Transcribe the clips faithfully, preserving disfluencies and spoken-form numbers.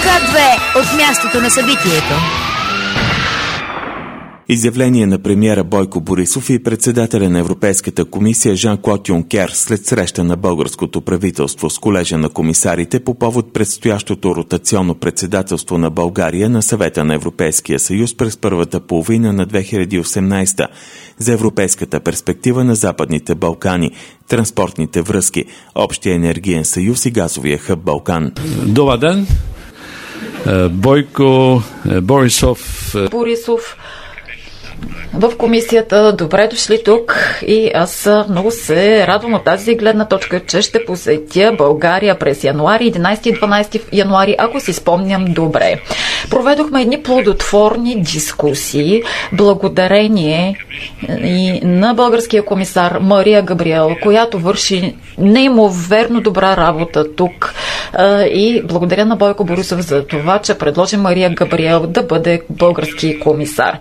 К две от мястото на събитието. Изявление на премиера Бойко Борисов и председателя на Европейската комисия Жан-Клод Юнкер след среща на българското правителство с колежа на комисарите по повод предстоящото ротационно председателство на България на Съвета на Европейския съюз през първата половина на две хиляди и осемнадесета за европейската перспектива на Западните Балкани, транспортните връзки, общия енергиен съюз и газовия хъб Балкан. Добър ден! Бойко Борисов. Борисов в комисията. Добре дошли тук и аз много се радвам от тази гледна точка, че ще посетя България през януари, единадесети и дванадесети януари, ако си спомням добре. Проведохме едни плодотворни дискусии, благодарение и на българския комисар Мария Габриел, която върши неимоверно добра работа тук, и благодаря на Бойко Борисов за това, че предложи Мария Габриел да бъде български комисар.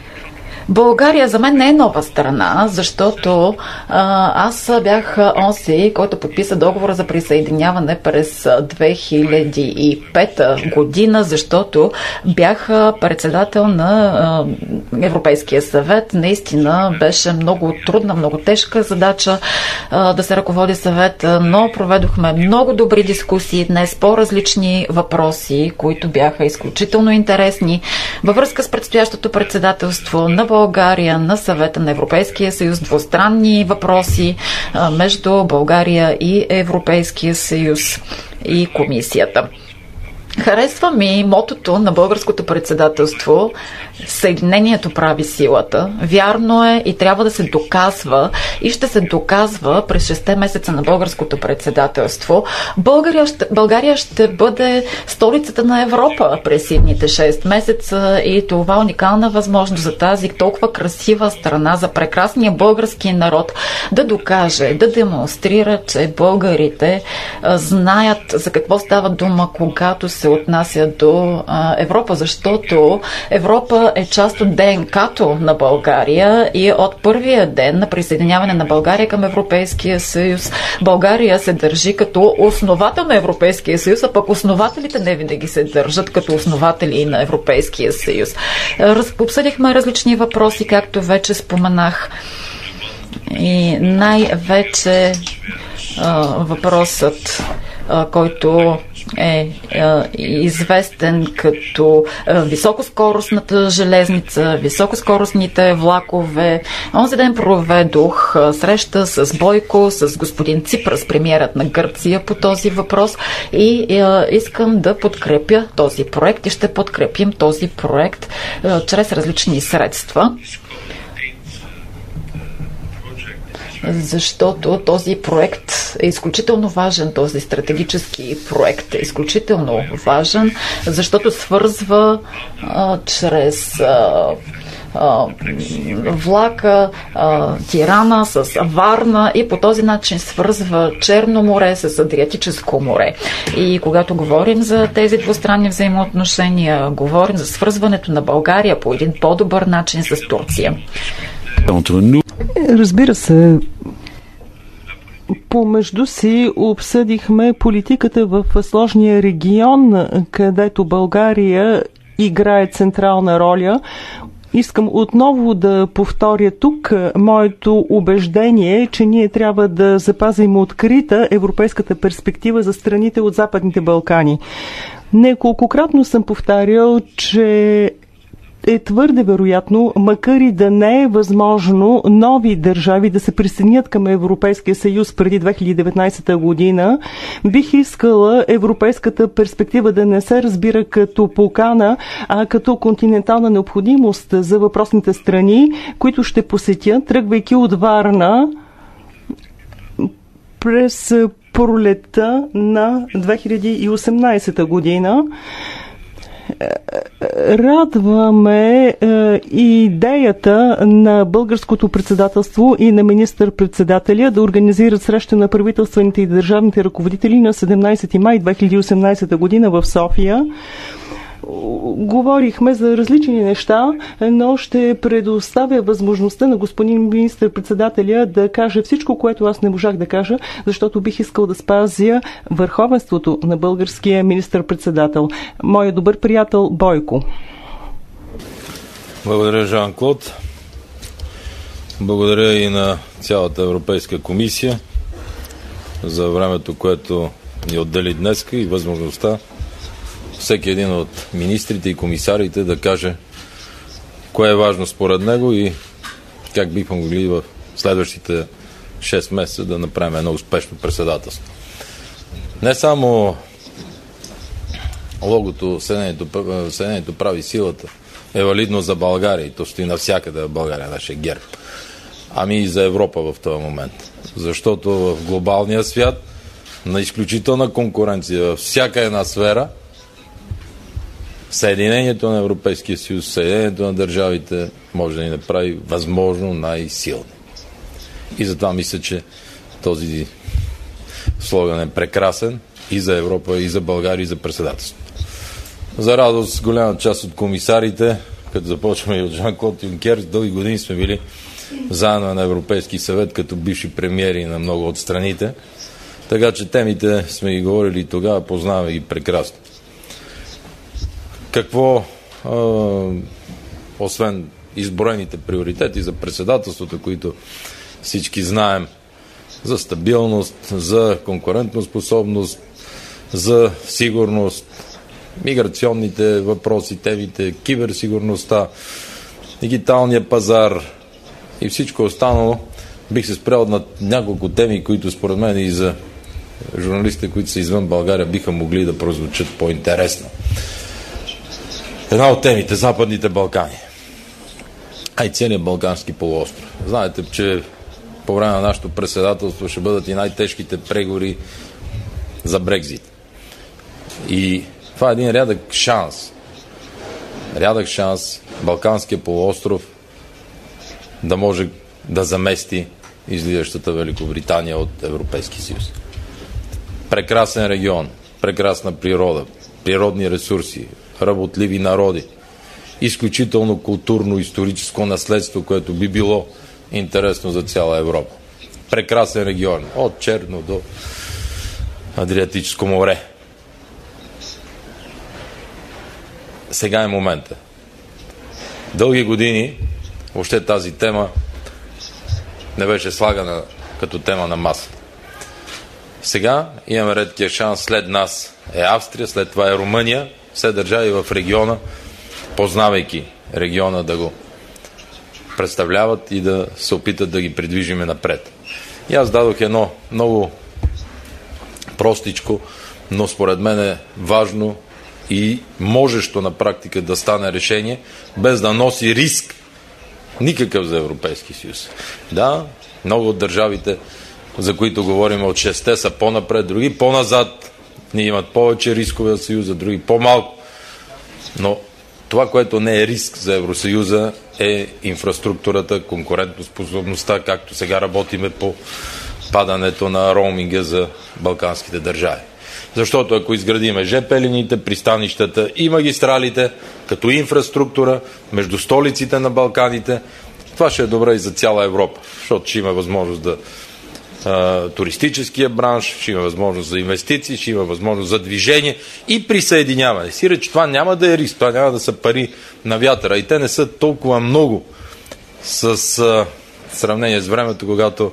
България за мен не е нова страна, защото а, аз бях онзи, който подписа договора за присъединяване през две хиляди и пета година, защото бях председател на а, Европейския съвет. Наистина беше много трудна, много тежка задача а, да се ръководи съвет, но проведохме много добри дискусии днес по различни въпроси, които бяха изключително интересни във връзка с предстоящото председателство на България на Съвета на Европейския съюз, двустранни въпроси а, между България и Европейския съюз и комисията. Харесва ми мотото на българското председателство: Съединението прави силата. Вярно е и трябва да се доказва, и ще се доказва през шесте месеца на българското председателство. България ще, България ще бъде столицата на Европа през идните шест месеца и това е уникална възможност за тази толкова красива страна, за прекрасния български народ да докаже, да демонстрира, че българите а, знаят за какво става дума, когато се отнася до а, Европа, защото Европа е част от ДНК-то на България и от първия ден на присъединяване на България към Европейския съюз България се държи като основател на Европейския съюз, а пък основателите не винаги се държат като основатели на Европейския съюз. Раз, обсъдихме различни въпроси, както вече споменах, и най-вече а, въпросът, който е, е известен като е, високоскоростната железница, високоскоростните влакове. Онзи ден проведох е, среща с Бойко, с господин Ципрас, премиерът на Гърция, по този въпрос и е, искам да подкрепя този проект и ще подкрепим този проект е, чрез различни средства. Защото този проект е изключително важен, този стратегически проект е изключително важен, защото свързва а, чрез а, а, влака а, Тирана с Варна и по този начин свързва Черно море с Адриатическо море. И когато говорим за тези двустранни взаимоотношения, говорим за свързването на България по един по-добър начин с Турция. Разбира се, помежду си обсъдихме политиката в сложния регион, където България играе централна роля. Искам отново да повторя тук моето убеждение, че ние трябва да запазим открита европейската перспектива за страните от Западните Балкани. Неколкократно съм повтарял, че е твърде вероятно, макар и да не е възможно нови държави да се присъединят към Европейския съюз преди две хиляди и деветнадесета година, бих искала европейската перспектива да не се разбира като покана, а като континентална необходимост за въпросните страни, които ще посетят, тръгвайки от Варна през пролетта на две хиляди и осемнадесета година. Радваме е, идеята на българското председателство и на министър-председателя да организират среща на правителствените и държавните ръководители на седемнадесети май две хиляди и осемнадесета година в София. Говорихме за различни неща, но ще предоставя възможността на господин министър-председателя да каже всичко, което аз не можах да кажа, защото бих искал да спазя върховенството на българския министър-председател. Моя добър приятел Бойко. Благодаря, Жан-Клод. Благодаря и на цялата Европейска комисия за времето, което ни отдели днес и възможността всеки един от министрите и комисарите да каже кое е важно според него и как бихме могли в следващите шест месеца да направим едно успешно председателство. Не само логото Съединението, Съединението прави силата е валидно за България и то стои навсякъде в България, нашия герб, ами и за Европа в този момент. Защото в глобалния свят на изключителна конкуренция във всяка една сфера Съединението на Европейския съюз, Съединението на държавите може да ни направи възможно най-силни. И затова мисля, че този слоган е прекрасен и за Европа, и за България, и за председателството. За радост, голяма част от комисарите, като започваме и от Жан-Клод Юнкер, дълги години сме били заедно на Европейски съвет, като бивши премиери на много от страните. Така че темите сме ги говорили и тогава, познаваме ги прекрасно. Какво, а, освен изброените приоритети за председателството, които всички знаем, за стабилност, за конкурентоспособност, за сигурност, миграционните въпроси, темите, киберсигурността, дигиталния пазар и всичко останало, бих се спрял на няколко теми, които според мен и за журналистите, които са извън България, биха могли да прозвучат по-интересно. Една от темите – Западните Балкани. А и целият Балкански полуостров. Знаете, че по време на нашето председателство ще бъдат и най-тежките преговори за Брекзит. И това е един рядък шанс. Рядък шанс Балканския полуостров да може да замести излизащата Великобритания от Европейски съюз. Прекрасен регион, прекрасна природа, природни ресурси, работливи народи, изключително културно-историческо наследство, което би било интересно за цяла Европа. Прекрасен регион, от Черно до Адриатическо море. Сега е момента. Дълги години въобще тази тема не беше слагана като тема на масата. Сега имаме редкия шанс. След нас е Австрия, след това е Румъния. Все държави в региона, познавайки региона, да го представляват и да се опитат да ги придвижиме напред. И аз дадох едно много простичко, но според мен е важно и можещо на практика да стане решение, без да носи риск никакъв за Европейски съюз. Да, много от държавите, за които говорим от шесте, са по-напред, други по-назад. Ние имат повече рискове от Съюза, други по-малко. Но това, което не е риск за Евросъюза, е инфраструктурата, конкурентоспособността, както сега работиме по падането на роуминга за балканските държави. Защото ако изградиме ЖП линиите, пристанищата и магистралите, като инфраструктура между столиците на Балканите, това ще е добре и за цяла Европа, защото ще има възможност да туристическия бранш, ще има възможност за инвестиции, ще има възможност за движение и присъединяване. Сиреч, това няма да е риск, това няма да са пари на вятъра и те не са толкова много с а, сравнение с времето, когато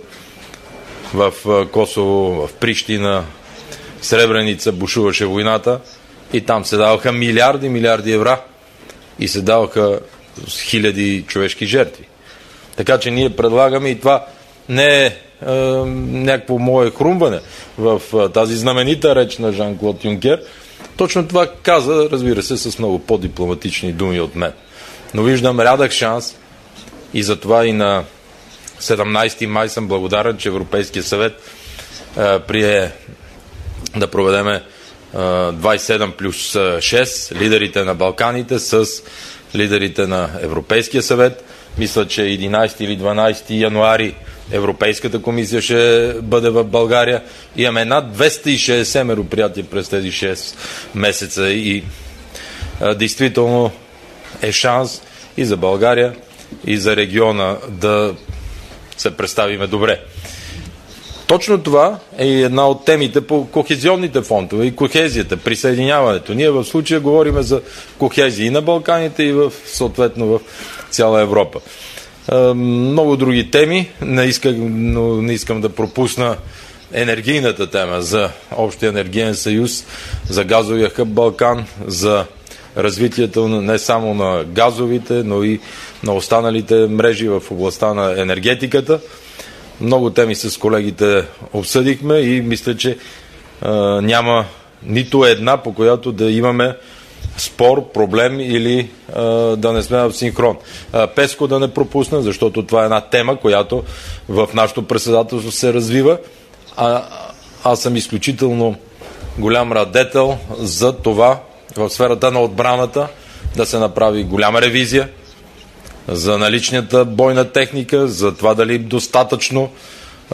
в а, Косово, в Прищина, Сребреница бушуваше войната и там се даваха милиарди, милиарди евра и се даваха хиляди човешки жертви. Така че ние предлагаме и това не е е, някакво мое хрумване в е, тази знаменита реч на Жан-Клод Юнкер. Точно това каза, разбира се, с много по-дипломатични думи от мен. Но виждам рядък шанс и затова и на седемнайсети май съм благодарен, че Европейския съвет е, прие да проведеме е, двайсет и седем плюс шест лидерите на Балканите с лидерите на Европейския съвет. Мисля, че единайсети или дванайсети януари Европейската комисия ще бъде в България. Имаме над двеста и шейсет мероприятия през тези шест месеца и действително е шанс и за България, и за региона да се представиме добре. Точно това е една от темите по кохезионните фондове и кохезията, присъединяването. Ние в случая говорим за кохезия и на Балканите, и в, съответно в цяла Европа. Много други теми, не искам, но не искам да пропусна енергийната тема за Общия енергиен съюз, за газовия хъб Балкан, за развитието не само на газовите, но и на останалите мрежи в областта на енергетиката. Много теми с колегите обсъдихме и мисля, че а, няма нито една, по която да имаме спор, проблем или а, да не сме в синхрон. А, Песко да не пропусна, защото това е една тема, която в нашето председателство се развива. А, аз съм изключително голям радетел за това в сферата на отбраната да се направи голяма ревизия за наличната бойна техника, за това дали достатъчно а,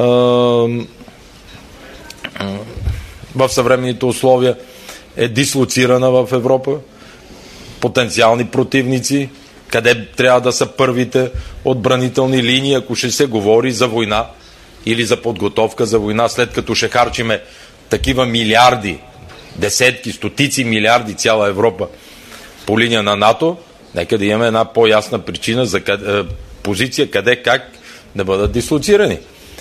в съвременните условия е дислоцирана в Европа, потенциални противници, къде трябва да са първите отбранителни линии, ако ще се говори за война или за подготовка за война, след като ще харчиме такива милиарди, десетки, стотици милиарди цяла Европа по линия на НАТО, нека да имаме една по-ясна причина за къде, позиция, къде, как да бъдат дислоцирани.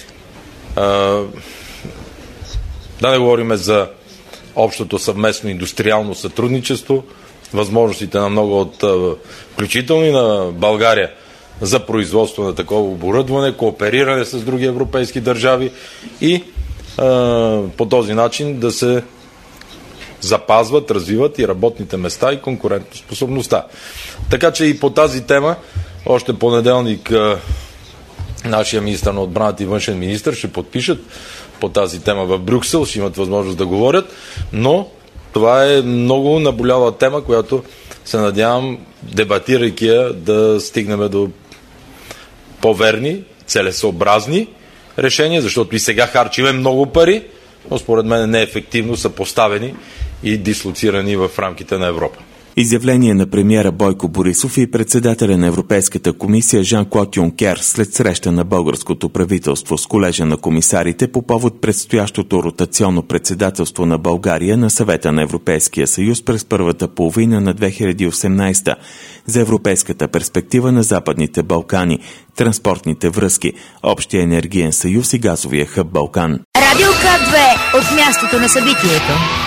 Да не говорим за общото съвместно индустриално сътрудничество, възможностите на много от, включително и на България, за производство на такова оборудване, коопериране с други европейски държави и а, по този начин да се запазват, развиват и работните места и конкурентоспособността. Така че и по тази тема, още понеделник а, нашия министър на отбраната и външен министър ще подпишат по тази тема в Брюксел, ще имат възможност да говорят, но това е много наболяла тема, която се надявам, дебатирайки я, да стигнем до по-верни, целесообразни решения, защото и сега харчиме много пари, но според мен неефективно са поставени и дислоцирани в рамките на Европа. Изявление на премиера Бойко Борисов и председателя на Европейската комисия Жан-Клод Юнкер след среща на българското правителство с колежа на комисарите по повод предстоящото ротационно председателство на България на Съвета на Европейския съюз през първата половина на две хиляди и осемнадесета за европейската перспектива на Западните Балкани, транспортните връзки, Общия енергиен съюз и газовия хъб Балкан. Радио К две от мястото на събитието.